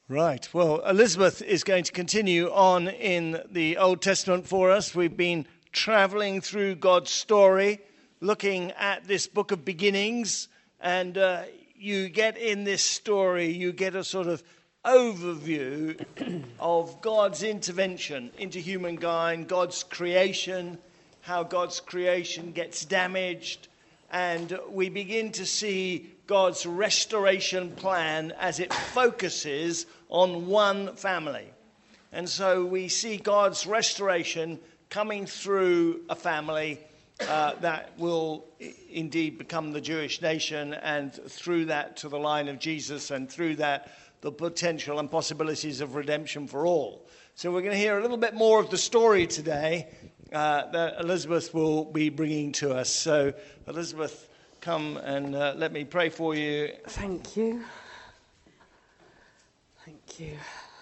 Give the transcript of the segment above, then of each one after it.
Right. Well, Elizabeth is going to continue on in the Old Testament for us. We've been traveling through God's story, looking at this book of beginnings, and you get in this story, you get a sort of overview of God's intervention into humankind, God's creation, how God's creation gets damaged, and we begin to see God's restoration plan as it focuses on one family. And so we see God's restoration coming through a family that will indeed become the Jewish nation, and through that to the line of Jesus, and through that the potential and possibilities of redemption for all. So we're going to hear a little bit more of the story today that Elizabeth will be bringing to us. So Elizabeth, come and let me pray for you. Thank you. Thank you.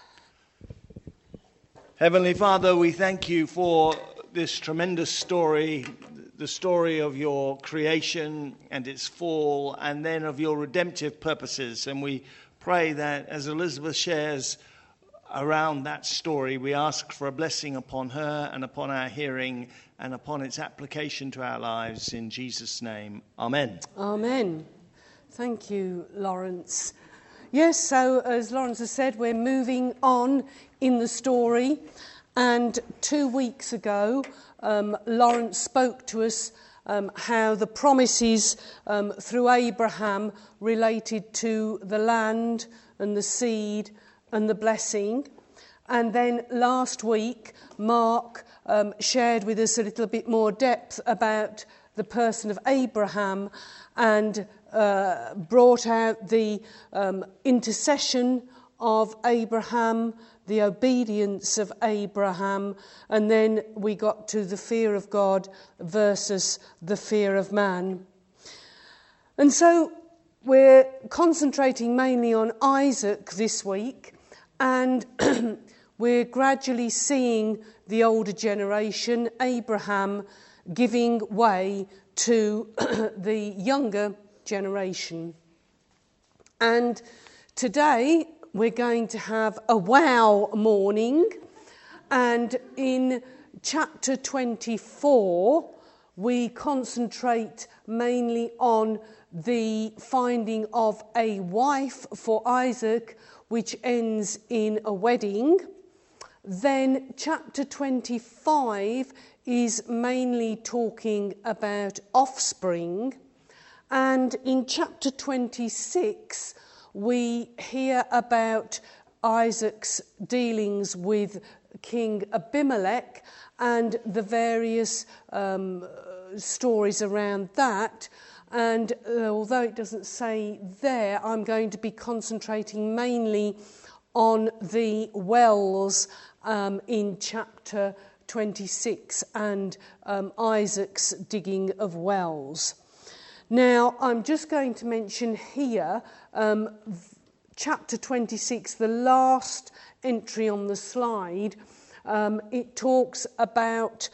Heavenly Father, we thank you for this tremendous story, the story of your creation and its fall, and then of your redemptive purposes. And we pray that as Elizabeth shares around that story, we ask for a blessing upon her and upon our hearing and upon its application to our lives. In Jesus' name, amen. Amen. Thank you, Lawrence. Yes, so as Lawrence has said, we're moving on in the story. And 2 weeks ago, Lawrence spoke to us how the promises through Abraham related to the land and the seed and the blessing. And then last week, Mark shared with us a little bit more depth about the person of Abraham and brought out the intercession of Abraham, the obedience of Abraham, and then we got to the fear of God versus the fear of man. And so we're concentrating mainly on Isaac this week, and we're gradually seeing the older generation, Abraham, giving way to the younger generation. And today we're going to have a wow morning, and in chapter 24 we concentrate mainly on the finding of a wife for Isaac, which ends in a wedding. Then chapter 25 is mainly talking about offspring. And in chapter 26, we hear about Isaac's dealings with King Abimelech and the various stories around that. And although it doesn't say there, I'm going to be concentrating mainly on the wells in chapter 26 and Isaac's digging of wells. Now, I'm just going to mention here chapter 26, the last entry on the slide. It talks about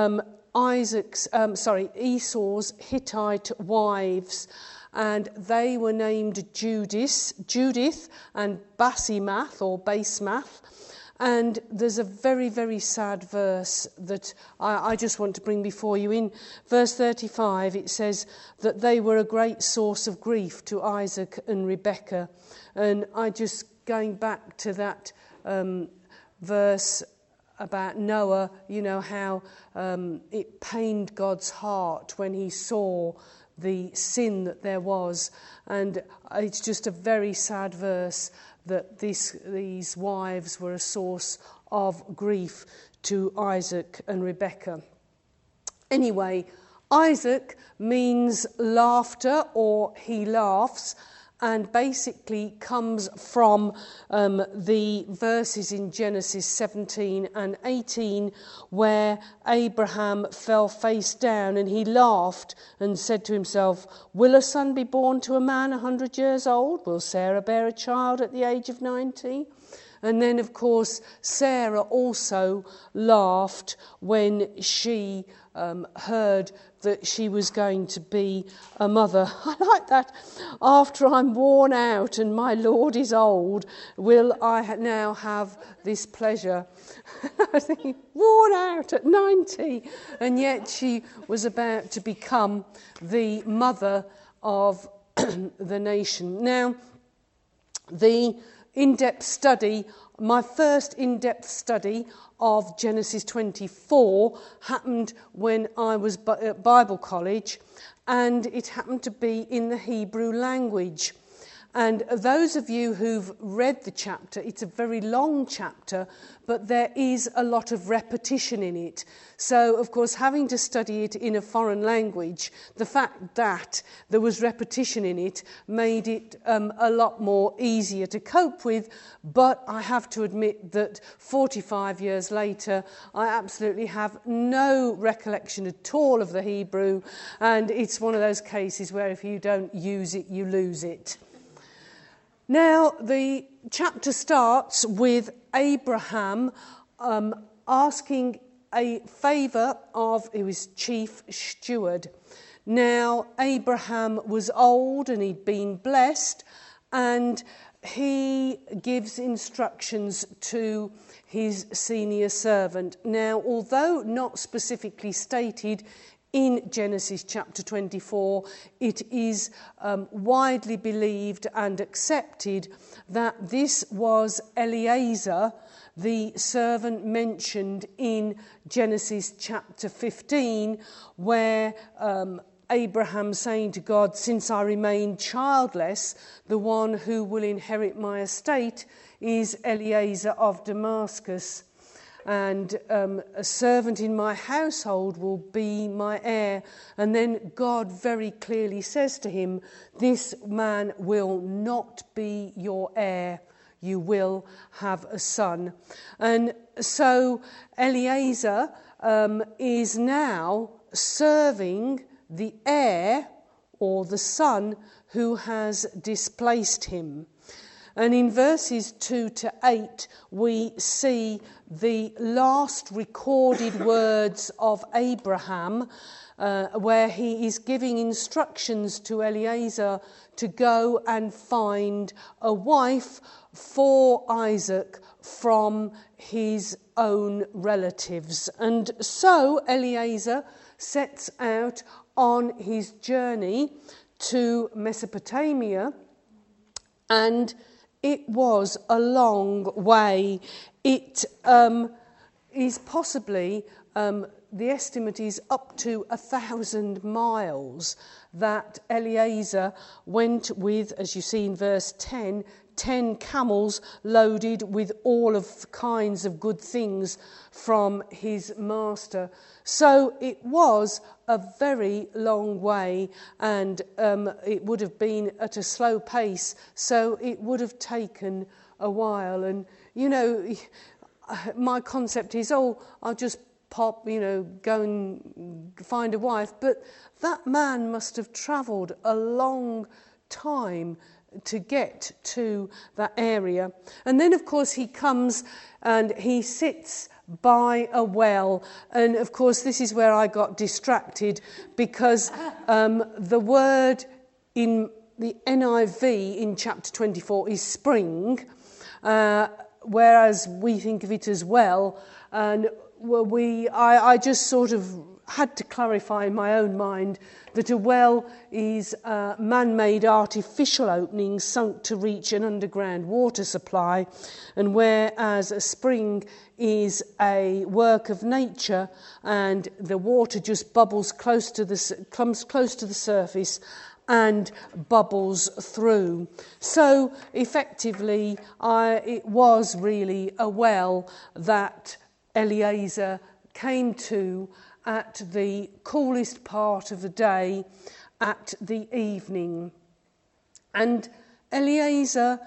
Esau's Hittite wives, and they were named Judith and Basemath. And there's a very, very sad verse that I just want to bring before you. In verse 35, it says that they were a great source of grief to Isaac and Rebekah. And going back to that verse about Noah, you know, how it pained God's heart when he saw the sin that there was. And it's just a very sad verse that these wives were a source of grief to Isaac and Rebekah. Anyway, Isaac means laughter, or he laughs, and basically comes from the verses in Genesis 17 and 18 where Abraham fell face down and he laughed and said to himself, "Will a son be born to a man 100 years old? Will Sarah bear a child at the age of 90? And then, of course, Sarah also laughed when she heard that she was going to be a mother. I like that. After I'm worn out and my Lord is old, will I now have this pleasure? I was thinking, worn out at 90, and yet she was about to become the mother of the nation. Now, the in-depth study, my first in-depth study of Genesis 24 happened when I was at Bible college, and it happened to be in the Hebrew language. And those of you who've read the chapter, it's a very long chapter, but there is a lot of repetition in it. So, of course, having to study it in a foreign language, the fact that there was repetition in it made it a lot more easier to cope with. But I have to admit that 45 years later, I absolutely have no recollection at all of the Hebrew. And it's one of those cases where if you don't use it, you lose it. Now, the chapter starts with Abraham asking a favour of his chief steward. Now, Abraham was old and he'd been blessed, and he gives instructions to his senior servant. Now, although not specifically stated in Genesis chapter 24, it is widely believed and accepted that this was Eliezer, the servant mentioned in Genesis chapter 15, where Abraham saying to God, "Since I remain childless, the one who will inherit my estate is Eliezer of Damascus. And a servant in my household will be my heir." And then God very clearly says to him, "This man will not be your heir. You will have a son." And so Eliezer is now serving the heir or the son who has displaced him. And in verses 2 to 8, we see the last recorded words of Abraham, where he is giving instructions to Eliezer to go and find a wife for Isaac from his own relatives. And so Eliezer sets out on his journey to Mesopotamia, and it was a long way. It is possibly, the estimate is up to 1,000 miles that Eliezer went with, as you see in verse 10 camels loaded with all of kinds of good things from his master. So it was a very long way, and it would have been at a slow pace, so it would have taken a while. And, you know, my concept is, I'll just pop, go and find a wife. But that man must have travelled a long time to get to that area. And then, of course, he comes and he sits by a well. And, of course, this is where I got distracted, because the word in the NIV in chapter 24 is spring, whereas we think of it as well. And I just sort of had to clarify in my own mind that a well is a man-made artificial opening sunk to reach an underground water supply, and whereas a spring is a work of nature and the water just comes close to the surface and bubbles through. So effectively, it was really a well that Eliezer came to at the coolest part of the day, at the evening. And Eliezer,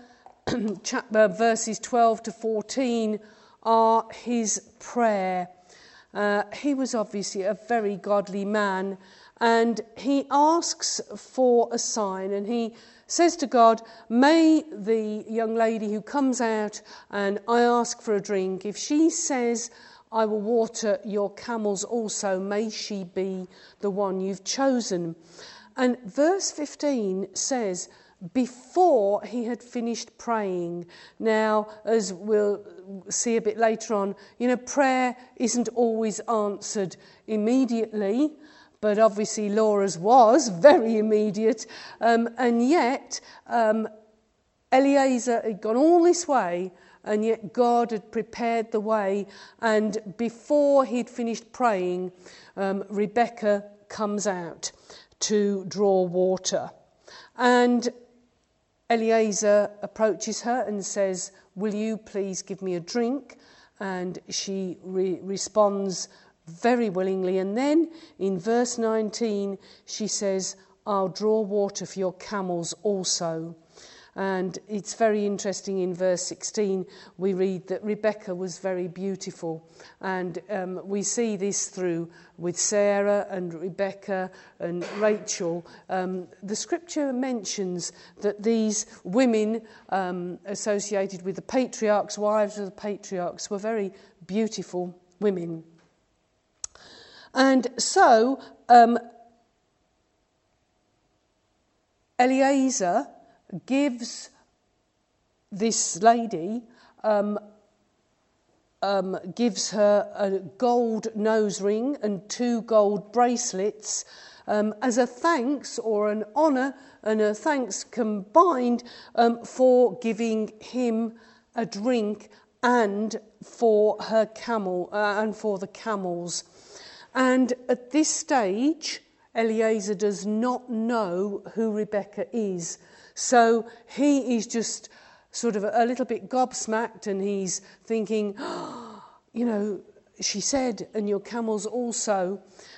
verses 12 to 14, are his prayer. He was obviously a very godly man, and he asks for a sign, and he says to God, "May the young lady who comes out and I ask for a drink, if she says, I will water your camels also. May she be the one you've chosen. And verse 15 says, before he had finished praying. Now, as we'll see a bit later on, prayer isn't always answered immediately, but obviously Laura's was very immediate. And yet, Eliezer had gone all this way, and yet God had prepared the way. And before he'd finished praying, Rebecca comes out to draw water. And Eliezer approaches her and says, will you please give me a drink? And she responds very willingly. And then in verse 19, she says, I'll draw water for your camels also. And it's very interesting in verse 16, we read that Rebecca was very beautiful. And we see this through with Sarah and Rebecca and Rachel. The scripture mentions that these women associated with the patriarchs, wives of the patriarchs, were very beautiful women. And so Eliezer gives this lady, gives her a gold nose ring and 2 gold bracelets as a thanks or an honour and a thanks combined for giving him a drink and for her camel and for the camels. And at this stage, Eliezer does not know who Rebecca is. So he is just sort of a little bit gobsmacked, and he's thinking, she said, and your camels also.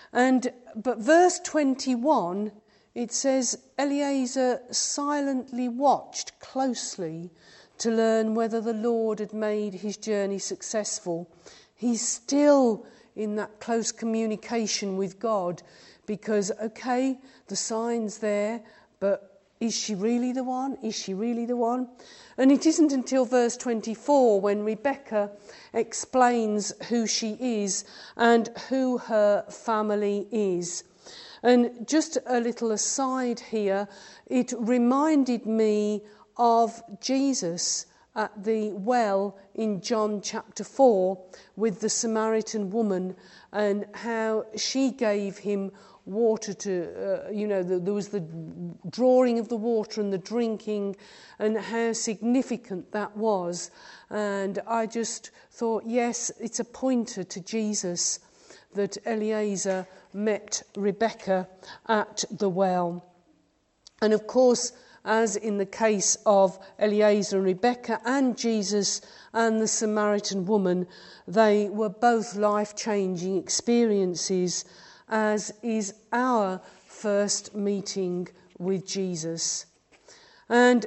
But verse 21, it says, Eliezer silently watched closely to learn whether the Lord had made his journey successful. He's still in that close communication with God because, okay, the sign's there, but is she really the one? Is she really the one? And it isn't until verse 24 when Rebecca explains who she is and who her family is. And just a little aside here, it reminded me of Jesus at the well in John chapter 4 with the Samaritan woman and how she gave him water to, there was the drawing of the water and the drinking and how significant that was. And I just thought, yes, it's a pointer to Jesus that Eliezer met Rebecca at the well. And of course, as in the case of Eliezer and Rebecca and Jesus and the Samaritan woman, they were both life-changing experiences, as is our first meeting with Jesus. And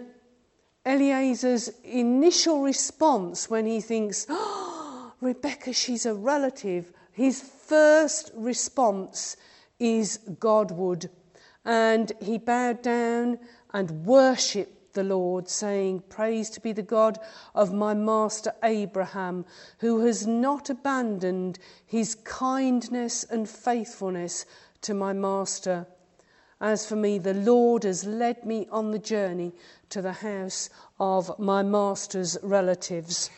Eliezer's initial response when he thinks, Rebecca, she's a relative, his first response is Godward. And he bowed down and worshipped the Lord, saying, praise to be the God of my master Abraham, who has not abandoned his kindness and faithfulness to my master. As for me, the Lord has led me on the journey to the house of my master's relatives.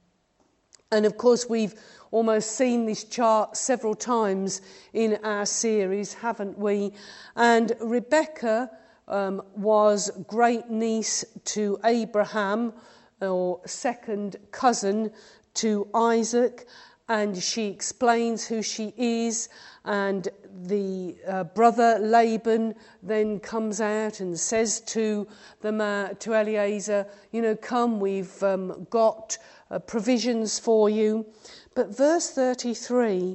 And of course, we've almost seen this chart several times in our series, haven't we? And Rebecca was great niece to Abraham, or second cousin to Isaac, and she explains who she is, and the brother Laban then comes out and says to Eliezer, come, we've got provisions for you. But verse 33,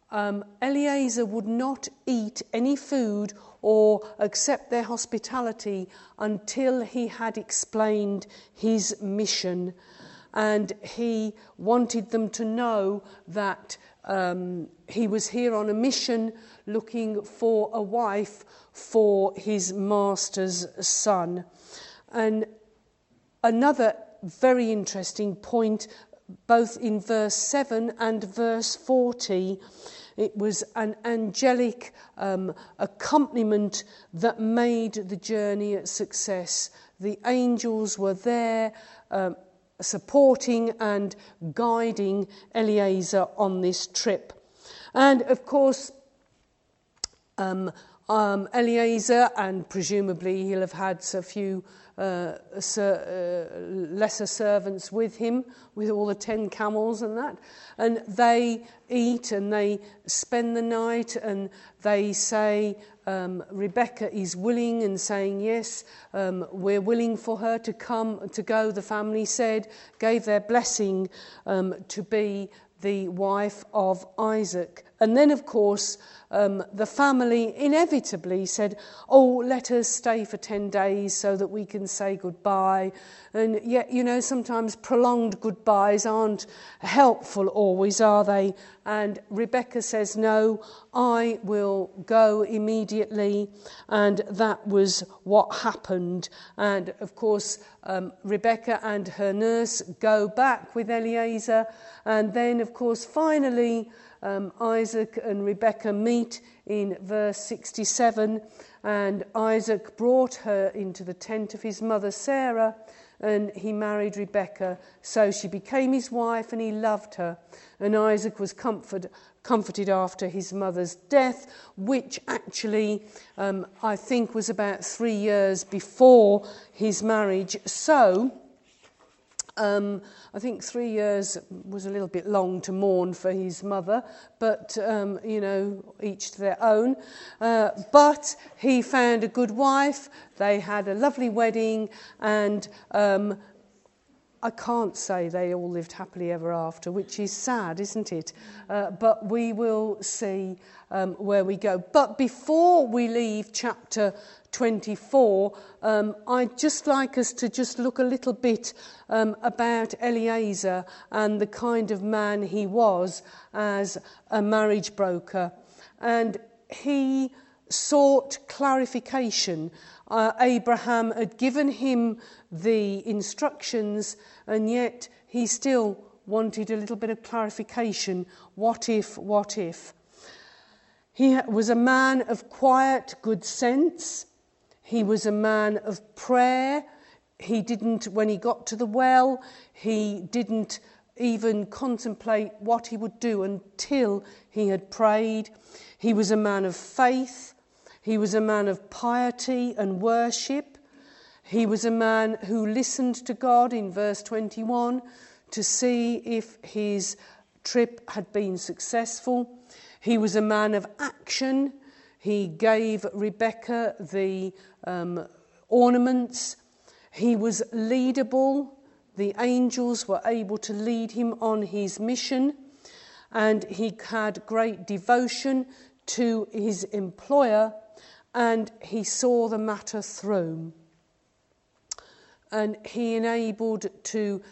Eliezer would not eat any food or accept their hospitality until he had explained his mission. And he wanted them to know that he was here on a mission looking for a wife for his master's son. And another very interesting point, both in verse 7 and verse 40. It was an angelic accompaniment that made the journey a success. The angels were there supporting and guiding Eliezer on this trip. And of course, Eliezer, and presumably he'll have had a few lesser servants with him, with all the 10 camels and that, and they eat and they spend the night, and they say Rebecca is willing and saying yes, we're willing for her to go. The family gave their blessing to be the wife of Isaac. And then, of course, the family inevitably said, oh, let us stay for 10 days so that we can say goodbye. And yet, sometimes prolonged goodbyes aren't helpful always, are they? And Rebecca says, no, I will go immediately. And that was what happened. And, of course, Rebecca and her nurse go back with Eliezer. And then, of course, finally, Isaac and Rebecca meet in verse 67, and Isaac brought her into the tent of his mother Sarah, and he married Rebecca. So she became his wife, and he loved her. And Isaac was comforted after his mother's death, which actually I think was about 3 years before his marriage. So I think 3 years was a little bit long to mourn for his mother, but, each to their own. But he found a good wife. They had a lovely wedding, and I can't say they all lived happily ever after, which is sad, isn't it? But we will see where we go. But before we leave chapter 24, I'd just like us to just look a little bit about Eliezer and the kind of man he was as a marriage broker. And he sought clarification. Abraham had given him the instructions, and yet he still wanted a little bit of clarification. What if? What if? He was a man of quiet, good sense. He was a man of prayer. He didn't, when he got to the well, he didn't even contemplate what he would do until he had prayed. He was a man of faith. He was a man of piety and worship. He was a man who listened to God in verse 21 to see if his trip had been successful. He was a man of action. He gave Rebecca the ornaments. He was leadable. The angels were able to lead him on his mission. And he had great devotion to his employer, and he saw the matter through. And he enabled to,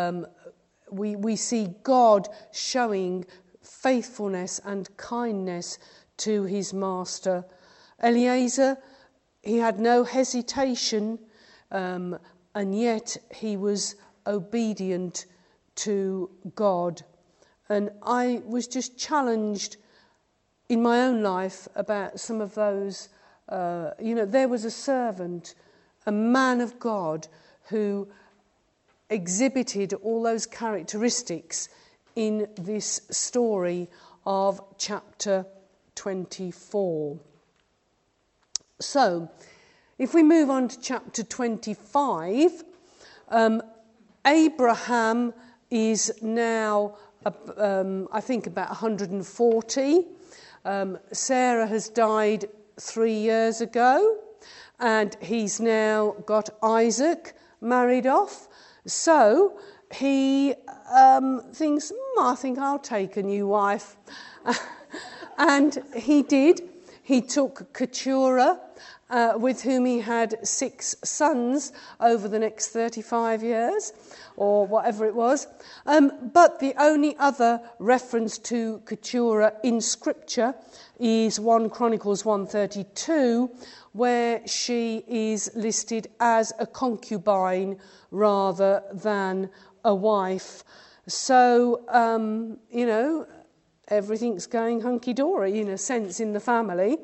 we see God showing faithfulness and kindness to his master. Eliezer, he had no hesitation, and yet he was obedient to God. And I was just challenged in my own life about some of those. There was a servant, a man of God, who exhibited all those characteristics in this story of chapter 24. So, if we move on to chapter 25, Abraham is now, I think, about 140. Sarah has died 3 years ago, and he's now got Isaac married off. So he thinks, I think I'll take a new wife. And he did. He took Keturah, with whom he had 6 sons over the next 35 years, or whatever it was. But the only other reference to Keturah in Scripture is 1 Chronicles 1:32, where she is listed as a concubine rather than a wife. So, everything's going hunky-dory, in a sense, in the family.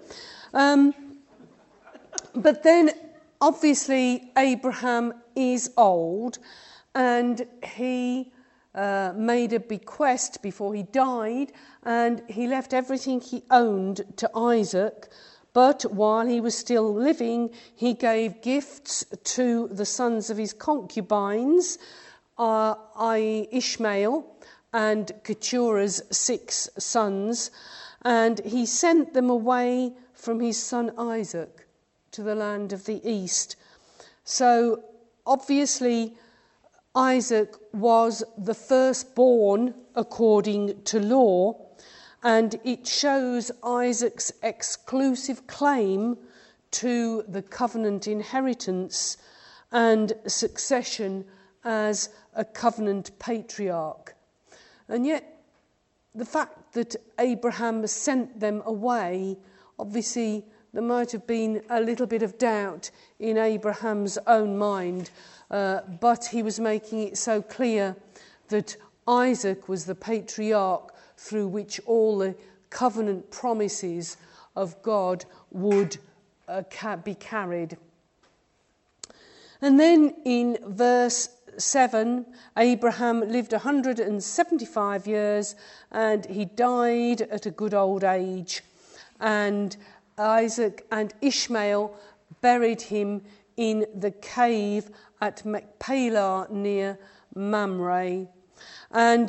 But then, obviously, Abraham is old, and he made a bequest before he died, and he left everything he owned to Isaac. But while he was still living, he gave gifts to the sons of his concubines, i.e. Ishmael and Keturah's 6 sons, and he sent them away from his son Isaac to the land of the east. So obviously Isaac was the firstborn according to law, and it shows Isaac's exclusive claim to the covenant inheritance and succession as a covenant patriarch. And yet the fact that Abraham sent them away, obviously there might have been a little bit of doubt in Abraham's own mind, but he was making it so clear that Isaac was the patriarch through which all the covenant promises of God would be carried. And then in verse 7, Abraham lived 175 years and he died at a good old age. And Isaac and Ishmael buried him in the cave at Machpelah near Mamre. And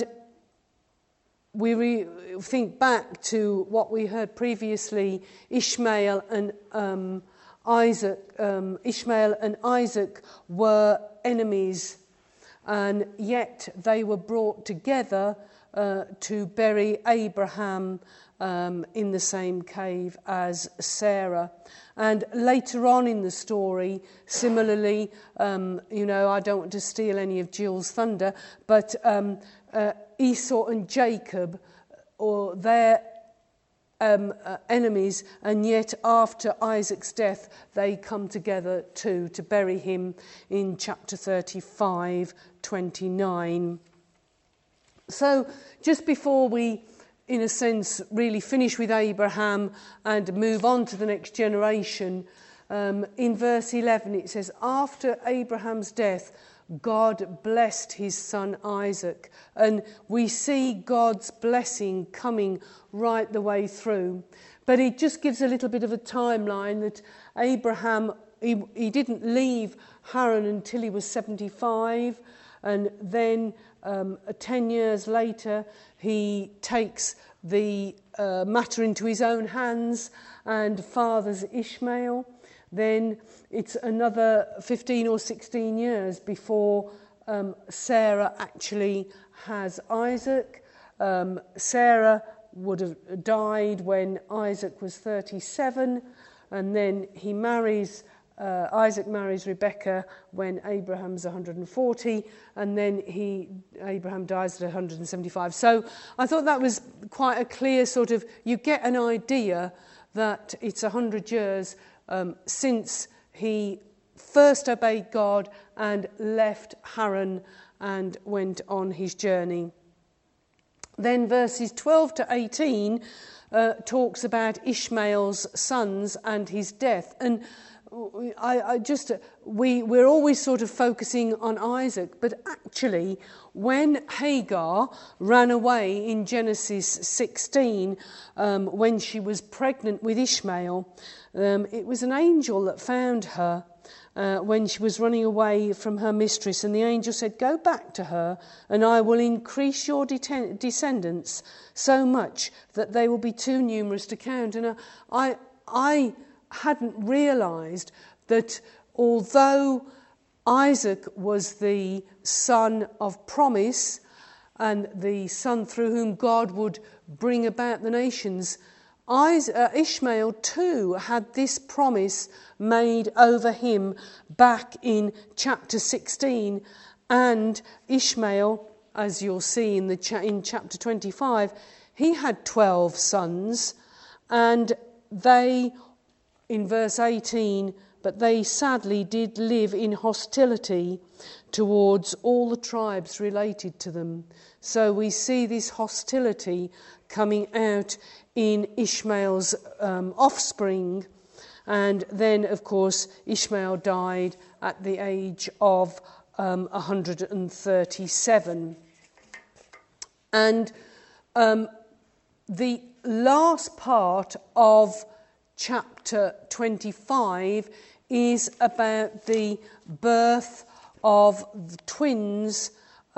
we think back to what we heard previously. Ishmael and Isaac were enemies, and yet they were brought together to bury Abraham in the same cave as Sarah. And later on in the story, similarly, I don't want to steal any of Jill's thunder, but Esau and Jacob, or their enemies, and yet after Isaac's death they come together too to bury him in chapter 35:29. So just before we, in a sense, really finish with Abraham and move on to the next generation, in verse 11 it says, after Abraham's death God blessed his son Isaac. And we see God's blessing coming right the way through. But it just gives a little bit of a timeline that Abraham, he didn't leave Haran until he was 75. And then 10 years later, he takes the matter into his own hands and fathers Ishmael. Then it's another 15 or 16 years before Sarah actually has Isaac. Sarah would have died when Isaac was 37, and then he marries, Isaac marries Rebekah when Abraham's 140, and then Abraham dies at 175. So I thought that was quite a clear sort of, you get an idea that it's 100 years since he first obeyed God and left Haran and went on his journey. Then verses 12 to 18 talks about Ishmael's sons and his death. And we're always sort of focusing on Isaac, but actually when Hagar ran away in Genesis 16, when she was pregnant with Ishmael, it was an angel that found her when she was running away from her mistress, and the angel said, go back to her and I will increase your descendants so much that they will be too numerous to count. And I hadn't realised that although Isaac was the son of promise and the son through whom God would bring about the nations, Ishmael too had this promise made over him back in chapter 16, and Ishmael, as you'll see in chapter 25, he had 12 sons, and they, in verse 18, but they sadly did live in hostility towards all the tribes related to them. So we see this hostility coming out in Ishmael's offspring. And then, of course, Ishmael died at the age of 137. And the last part of chapter 25 is about the birth of the twins,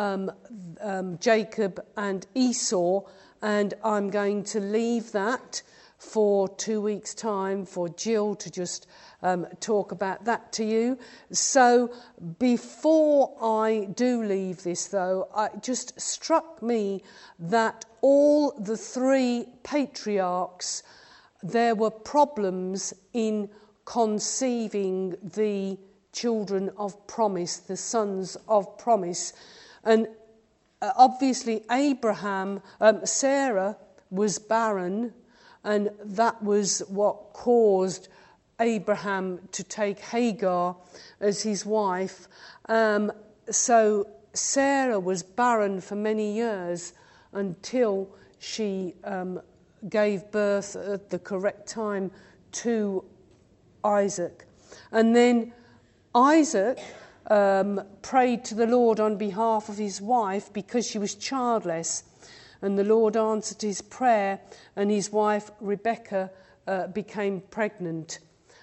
Jacob and Esau, and I'm going to leave that for 2 weeks' time for Jill to just talk about that to you. So before I do leave this, though, it just struck me that all the three patriarchs, there were problems in conceiving the children of promise, the sons of promise. And obviously Sarah was barren, and that was what caused Abraham to take Hagar as his wife. So Sarah was barren for many years until she gave birth at the correct time to Isaac. And then Isaac prayed to the Lord on behalf of his wife because she was childless. And the Lord answered his prayer, and his wife Rebekah became pregnant.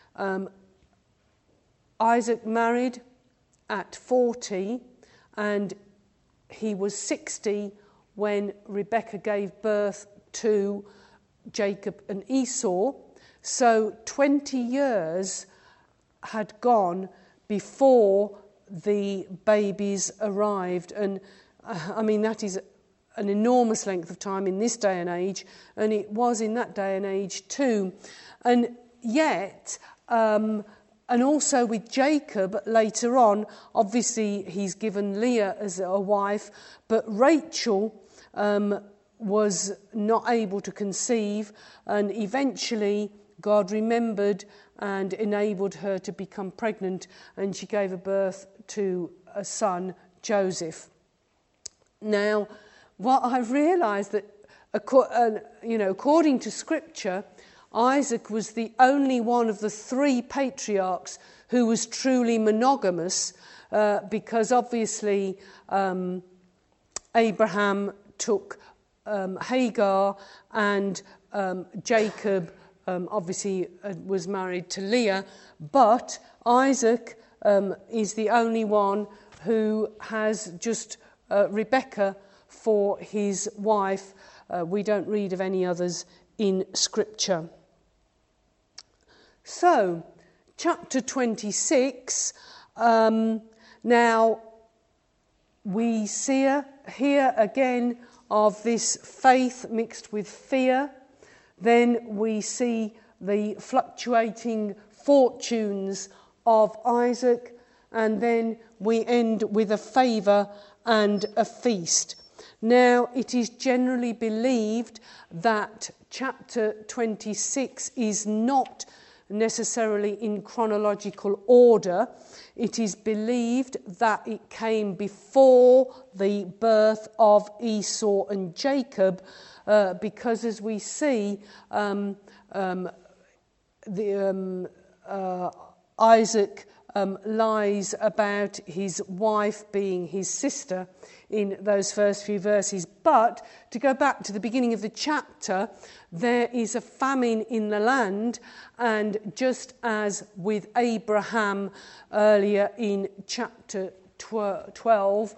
Isaac married at 40, and he was 60 when Rebekah gave birth to Jacob and Esau. So 20 years had gone before the babies arrived. And I mean, that is an enormous length of time in this day and age, and it was in that day and age too. And yet, and also with Jacob later on, obviously he's given Leah as a wife, but Rachel was not able to conceive, and eventually God remembered and enabled her to become pregnant, and she gave birth to a son, Joseph. Now, what I realised that, according to Scripture, Isaac was the only one of the three patriarchs who was truly monogamous, because obviously Abraham took Hagar, and Jacob obviously was married to Leah, but Isaac is the only one who has just Rebekah for his wife. We don't read of any others in Scripture. So, chapter 26, now we see here again of this faith mixed with fear. Then we see the fluctuating fortunes of Isaac, and then we end with a favour and a feast. Now, it is generally believed that chapter 26 is not necessarily in chronological order. It is believed that it came before the birth of Esau and Jacob, because as we see, Isaac lies about his wife being his sister in those first few verses. But to go back to the beginning of the chapter, there is a famine in the land, and just as with Abraham earlier in chapter 12,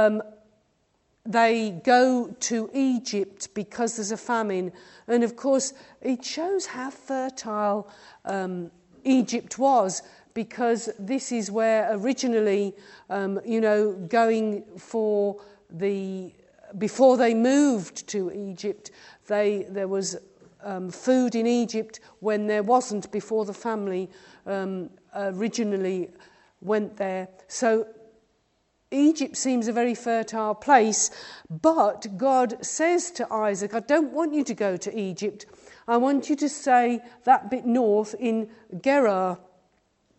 they go to Egypt because there's a famine. And of course, it shows how fertile Egypt was, because this is where originally, going for before they moved to Egypt, there was food in Egypt when there wasn't before the family originally went there. So Egypt seems a very fertile place, but God says to Isaac, I don't want you to go to Egypt. I want you to stay that bit north in Gerar.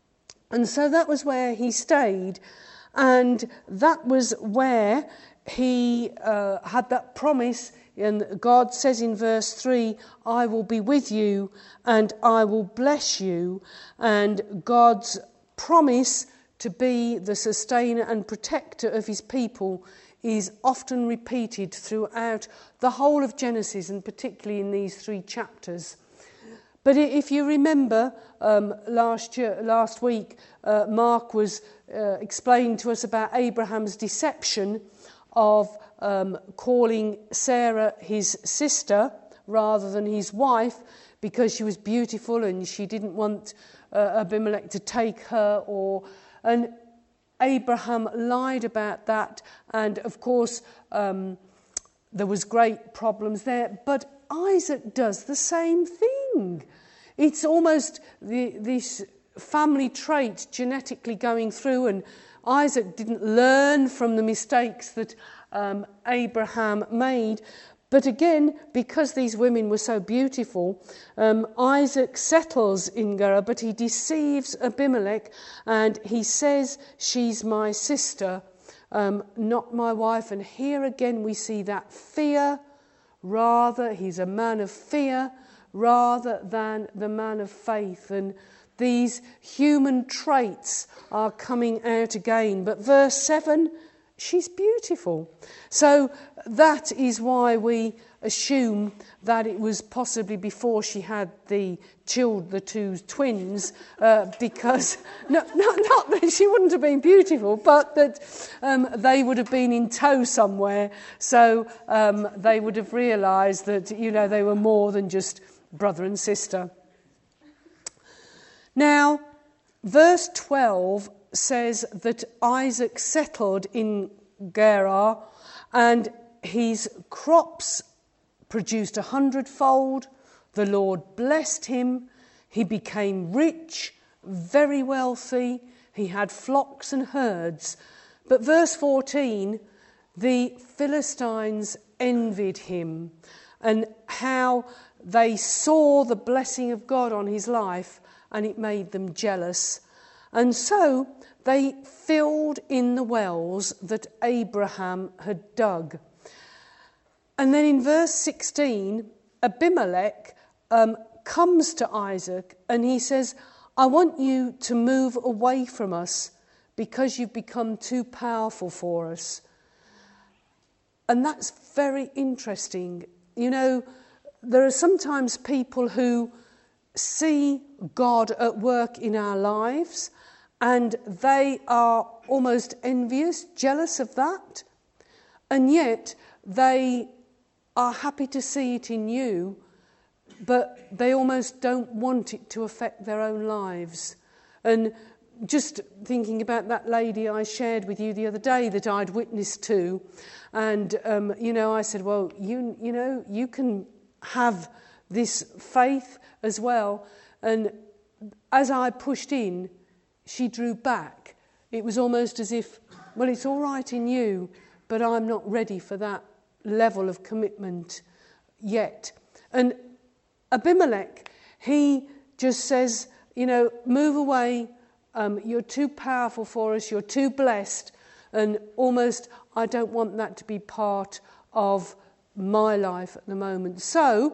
And so that was where he stayed, and that was where he had that promise. And God says in verse 3, I will be with you and I will bless you. And God's promise to be the sustainer and protector of his people is often repeated throughout the whole of Genesis, and particularly in these 3 chapters. But if you remember, last week, Mark was explaining to us about Abraham's deception of calling Sarah his sister rather than his wife because she was beautiful and she didn't want Abimelech to take her. And Abraham lied about that, and of course there was great problems there. But Isaac does the same thing. It's almost this family trait genetically going through, and Isaac didn't learn from the mistakes that Abraham made. But again, because these women were so beautiful, Isaac settles in Gerar, but he deceives Abimelech, and he says, she's my sister, not my wife. And here again we see that fear. Rather, he's a man of fear rather than the man of faith. And these human traits are coming out again. But verse 7, she's beautiful. So that is why we assume that it was possibly before she had the 2 twins, because not that she wouldn't have been beautiful, but that they would have been in tow somewhere. So they would have realised that, they were more than just brother and sister. Now, verse 12 says that Isaac settled in Gerar, and his crops produced 100-fold. The Lord blessed him. He became rich, very wealthy. He had flocks and herds. But verse 14, the Philistines envied him, and how they saw the blessing of God on his life, and it made them jealous. And so they filled in the wells that Abraham had dug. And then in verse 16, Abimelech comes to Isaac and he says, I want you to move away from us because you've become too powerful for us. And that's very interesting. There are sometimes people who see God at work in our lives, and they are almost envious, jealous of that. And yet they are happy to see it in you, but they almost don't want it to affect their own lives. And just thinking about that lady I shared with you the other day that I'd witnessed to, and I said, well, you can have this faith as well. And as I pushed in, she drew back. It was almost as if, well, it's all right in you, but I'm not ready for that level of commitment yet. And Abimelech, he just says, move away. You're too powerful for us. You're too blessed. And almost, I don't want that to be part of my life at the moment. So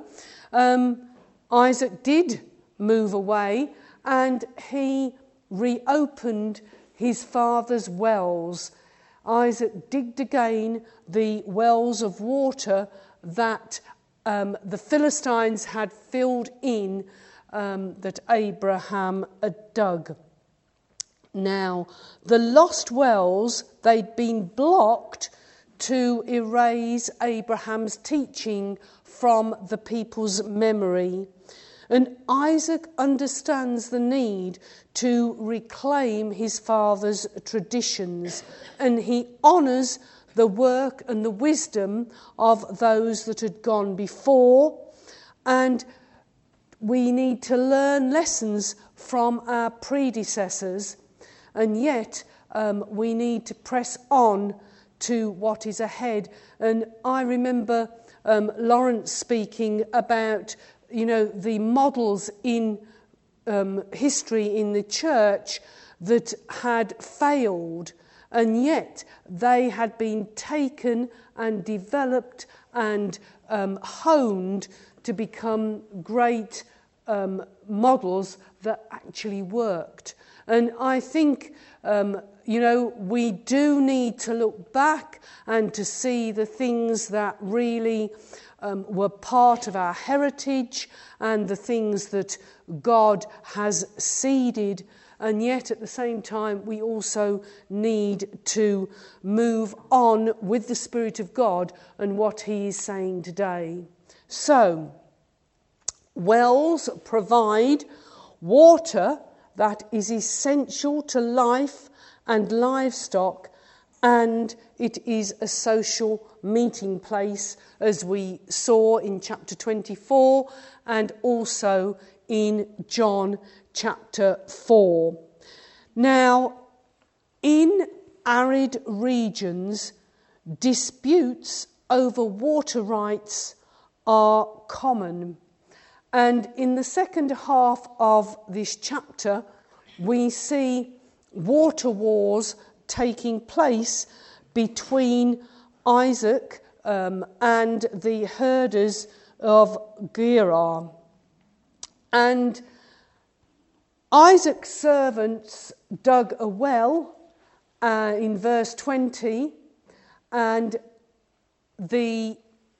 Isaac did move away, and he reopened his father's wells. Isaac digged again the wells of water that the Philistines had filled in, that Abraham had dug. Now, the lost wells, they'd been blocked to erase Abraham's teaching from the people's memory. And Isaac understands the need to reclaim his father's traditions, and he honours the work and the wisdom of those that had gone before. And we need to learn lessons from our predecessors, and yet we need to press on to what is ahead. And I remember Lawrence speaking about the models in history in the church that had failed, and yet they had been taken and developed and honed to become great models that actually worked. And I think, we do need to look back and to see the things that really were part of our heritage and the things that God has seeded. And yet at the same time, we also need to move on with the Spirit of God and what he is saying today. So, wells provide water that is essential to life and livestock, and it is a social meeting place, as we saw in chapter 24 and also in John chapter 4. Now, in arid regions, disputes over water rights are common. And in the second half of this chapter, we see water wars taking place between Isaac and the herders of Gerar. And Isaac's servants dug a well in verse 20, and the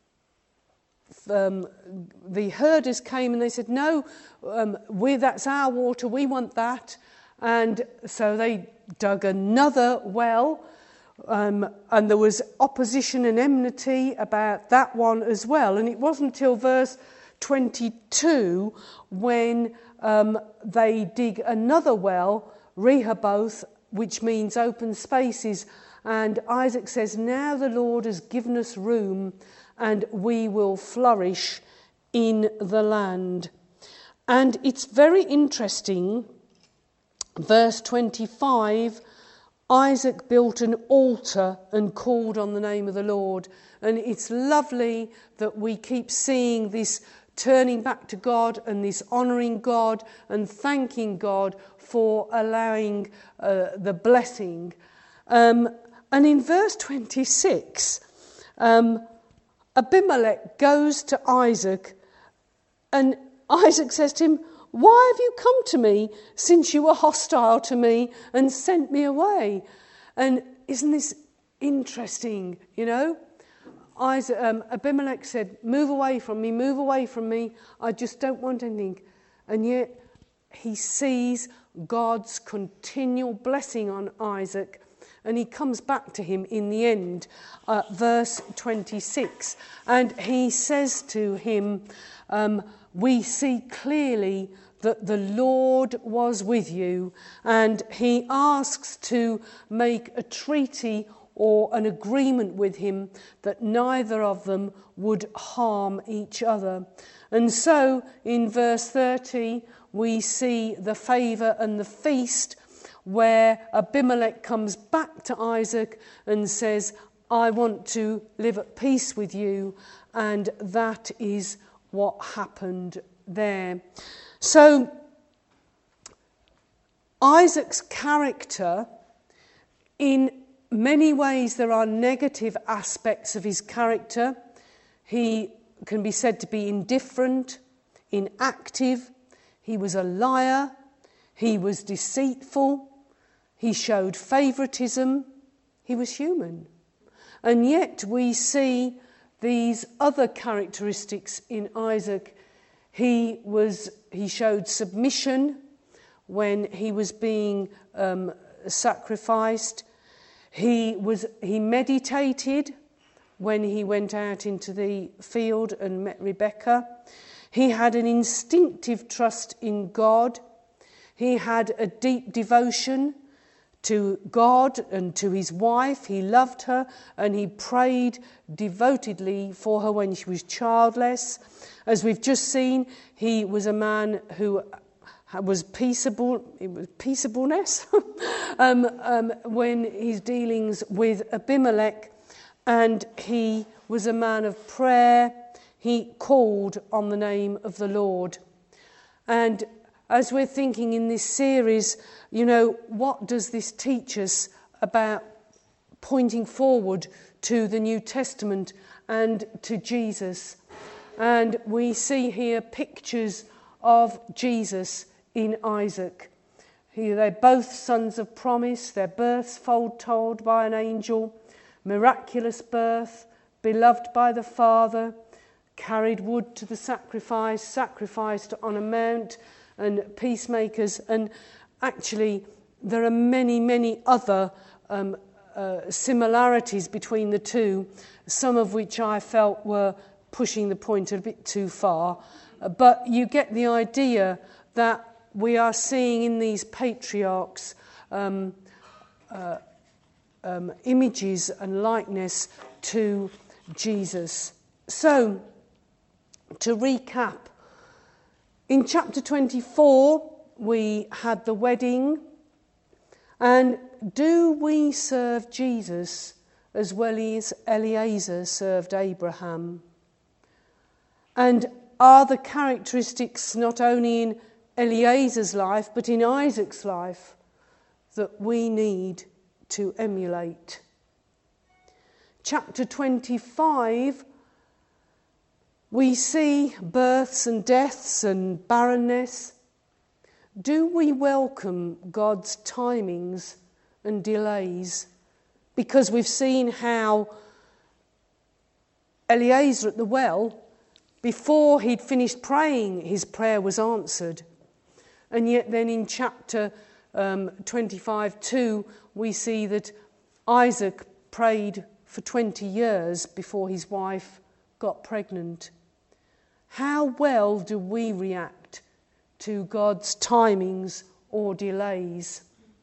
herders came and they said, no, that's our water, we want that. And so they dug another well, and there was opposition and enmity about that one as well. And it wasn't until verse 22 when they dig another well, Rehoboth, which means open spaces. And Isaac says, now the Lord has given us room and we will flourish in the land. And it's very interesting, verse 25, Isaac built an altar and called on the name of the Lord. And it's lovely that we keep seeing this turning back to God and this honouring God and thanking God for allowing the blessing. And in verse 26, Abimelech goes to Isaac, and Isaac says to him, why have you come to me since you were hostile to me and sent me away? And isn't this interesting, Abimelech said, move away from me, I just don't want anything. And yet he sees God's continual blessing on Isaac, and he comes back to him in the end, verse 26. And he says to him, we see clearly that the Lord was with you. And he asks to make a treaty or an agreement with him that neither of them would harm each other. And so in verse 30, we see the favour and the feast, where Abimelech comes back to Isaac and says, I want to live at peace with you. And that is what happened there. So Isaac's character, in many ways there are negative aspects of his character. He can be said to be indifferent, inactive. He was a liar. He was deceitful. He showed favouritism. He was human. And yet we see these other characteristics in Isaac. He showed submission when he was being sacrificed. He meditated when he went out into the field and met Rebekah. He had an instinctive trust in God. He had a deep devotion to God and to his wife. He loved her and he prayed devotedly for her when she was childless. As we've just seen, he was a man who was peaceable. It was peaceableness when his dealings with Abimelech, and he was a man of prayer. He called on the name of the Lord. And as we're thinking in this series, what does this teach us about pointing forward to the New Testament and to Jesus? And we see here pictures of Jesus in Isaac. Here they're both sons of promise, their births foretold by an angel, miraculous birth, beloved by the Father, carried wood to the sacrifice, sacrificed on a mount, and peacemakers. And actually, there are many, many other similarities between the two, some of which I felt were pushing the point a bit too far. But you get the idea that we are seeing in these patriarchs images and likeness to Jesus. So, to recap, in chapter 24, we had the wedding. And do we serve Jesus as well as Eliezer served Abraham? And are the characteristics not only in Eliezer's life, but in Isaac's life, that we need to emulate? Chapter 25, we see births and deaths and barrenness. Do we welcome God's timings and delays? Because we've seen how Eliezer at the well, before he'd finished praying, his prayer was answered. And yet then in chapter 25:2, we see that Isaac prayed for 20 years before his wife got pregnant. How well do we react to God's timings or delays?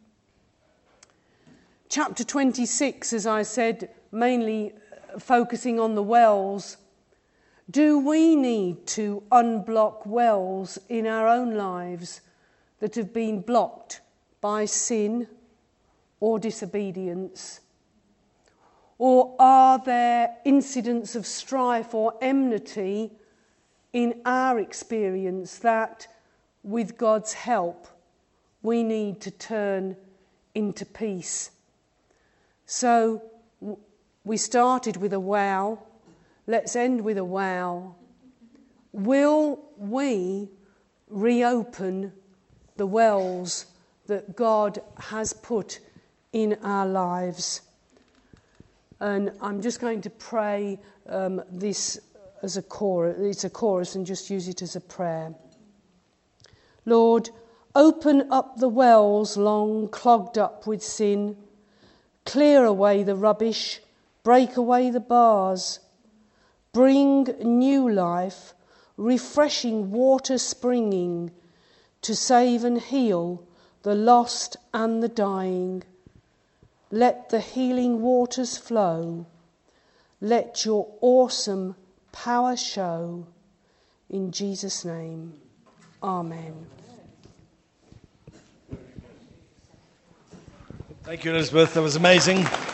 Chapter 26, as I said, mainly focusing on the wells. Do we need to unblock wells in our own lives that have been blocked by sin or disobedience? Or are there incidents of strife or enmity in our experience that, with God's help, we need to turn into peace? So we started with a wow. Let's end with a wow. Will we reopen the wells that God has put in our lives? And I'm just going to pray this as a chorus. It's a chorus, and just use it as a prayer. Lord, open up the wells long clogged up with sin. Clear away the rubbish, break away the bars. Bring new life, refreshing water springing, to save and heal the lost and the dying. Let the healing waters flow. Let your awesome power show. In Jesus' name, amen. Thank you, Elizabeth. That was amazing.